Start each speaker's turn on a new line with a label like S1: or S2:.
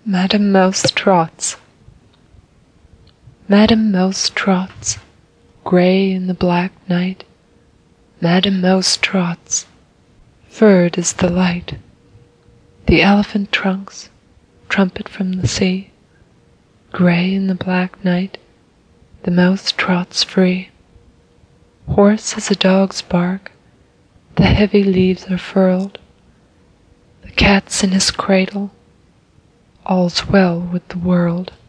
S1: Madam Mouse trots. Madam Mouse trots, grey in the black night. Madam Mouse trots, furred as the light. The elephant trunks, trumpet from the sea. Grey in the black night, the mouse trots free. Hoarse as a dog's bark, the heavy leaves are furled. The cat's in his cradle, all's well with the world.